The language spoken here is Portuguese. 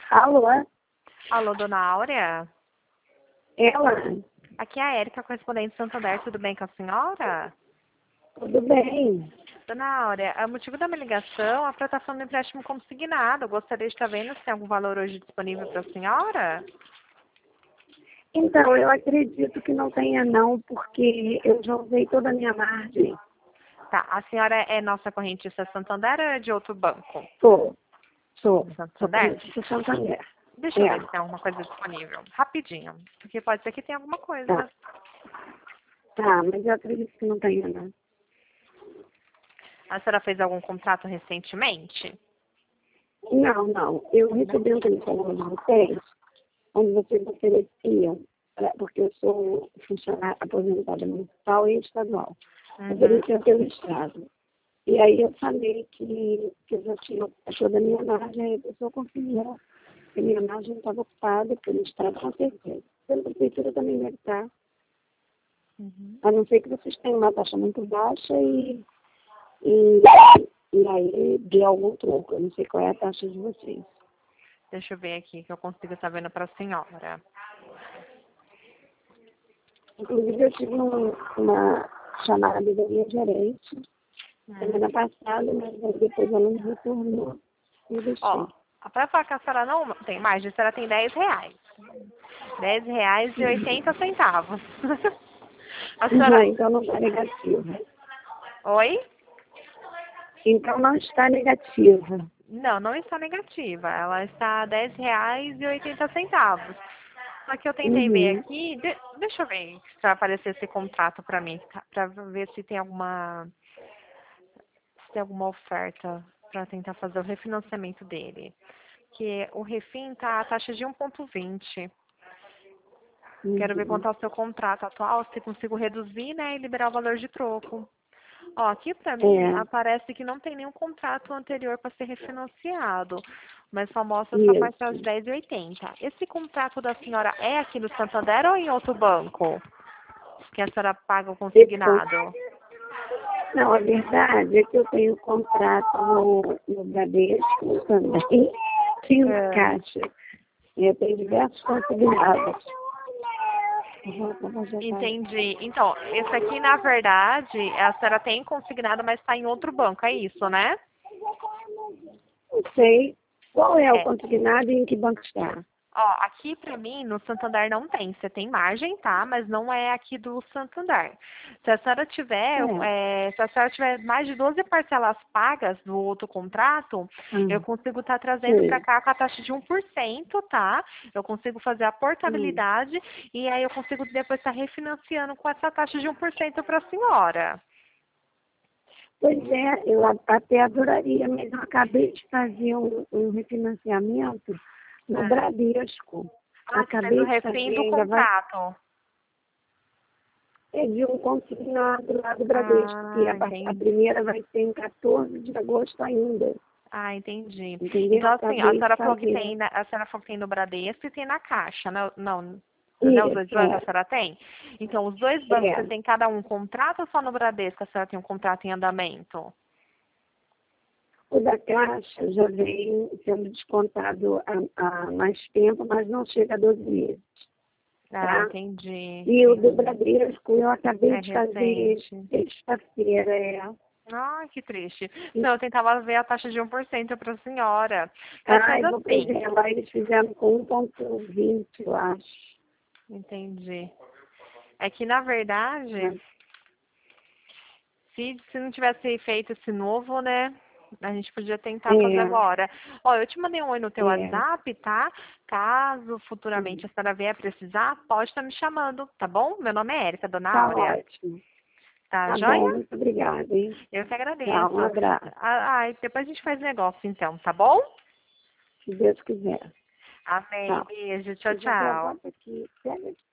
Alô? Alô, dona Áurea? Ela? Aqui é a Érica, correspondente de Santander. Tudo bem com a senhora? Tudo bem? Dona Áurea, o motivo da minha ligação, a plataforma do empréstimo consignado. Eu gostaria de estar vendo se tem algum valor hoje disponível para a senhora? Então, eu acredito que não tenha não, porque eu já usei toda a minha margem. Tá, a senhora é nossa correntista Santander ou é de outro banco? Sou. Sou Santander? de Santander. Deixa eu ver se tem alguma coisa disponível. Rapidinho, porque pode ser que tenha alguma Tá. coisa. Tá, mas eu acredito que não tenha não. A senhora fez algum contrato recentemente? Não. Eu recebi um telefone de vocês, onde vocês ofereciam, porque eu sou funcionária aposentada municipal e estadual. Ofereciam pelo Estado. E aí eu falei que eu já tinha toda a minha margem, aí a pessoa confirmou que a minha margem estava ocupada pelo Estado, com certeza. Pela prefeitura também deve estar. A não ser que vocês tenham uma taxa muito baixa e aí dê algum troco. Eu não sei qual é a taxa de vocês. Deixa eu ver aqui que eu consigo estar vendo para a senhora. Inclusive, eu tive uma chamada da minha gerente semana passada, mas aí depois ela me retornou e deixei. Ó, para falar que a senhora não tem margem, a senhora tem R$10. R$10,80. A senhora... Então não está negativa. Oi? Então não está negativa. Não, não está negativa. Ela está R$10,80. Só que eu tentei ver aqui, deixa eu ver se vai aparecer esse contrato para mim, tá? Para ver se tem alguma oferta para tentar fazer o refinanciamento dele. Que o refin tá a taxa de 1,20. Quero ver quanto é o seu contrato atual, se consigo reduzir, né, e liberar o valor de troco. Ó, aqui para mim aparece que não tem nenhum contrato anterior para ser refinanciado, mas só mostra essa parte de 10,80. Esse contrato da senhora é aqui no Santander ou em outro banco? Que a senhora paga o consignado? Não, a verdade é que eu tenho contrato no Bradesco também, e na Caixa. E eu tenho diversos consignados. Entendi. Então, esse aqui, na verdade, a senhora tem consignado, mas está em outro banco, é isso, né? Não sei qual é o consignado e em que banco está. Ó, aqui pra mim, no Santander não tem. Você tem margem, tá? Mas não é aqui do Santander. Se a senhora tiver, se a senhora tiver mais de 12 parcelas pagas do outro contrato, eu consigo estar trazendo pra cá com a taxa de 1%, tá? Eu consigo fazer a portabilidade e aí eu consigo depois estar refinanciando com essa taxa de 1% pra senhora. Pois é, eu até adoraria, mas eu acabei de fazer um refinanciamento no Bradesco. Acabei de refém do contrato. É de um consignado lá do Bradesco, que a primeira vai ser em 14 de agosto ainda. Ah, entendi. Entendeu? Então, assim, a senhora falou que tem, a senhora falou que tem no Bradesco e tem na Caixa, né? Não, os dois bancos a senhora tem? Então, os dois bancos, você tem cada um contrato ou só no Bradesco a senhora tem um contrato em andamento? O da Caixa já vem sendo descontado há mais tempo, mas não chega a 12 meses. Ah, entendi. E o do Bradesco eu acabei de fazer sexta-feira. Ah, que triste. Não, eu tentava ver a taxa de 1% para a senhora. Ai, vou lá eles fizeram com 1,20, eu acho. Entendi. É que, na verdade, se não tivesse feito esse novo, né? A gente podia tentar fazer agora. Ó, eu te mandei um oi no teu WhatsApp, tá? Caso futuramente a senhora vier precisar, pode estar me chamando, tá bom? Meu nome é Érica, dona Áurea. Tá ótimo. Tá joia? Bom, muito obrigada, hein? Eu que agradeço. Tá, um abraço. Depois a gente faz negócio, então, tá bom? Se Deus quiser. Amém. Beijo. Tchau, tchau.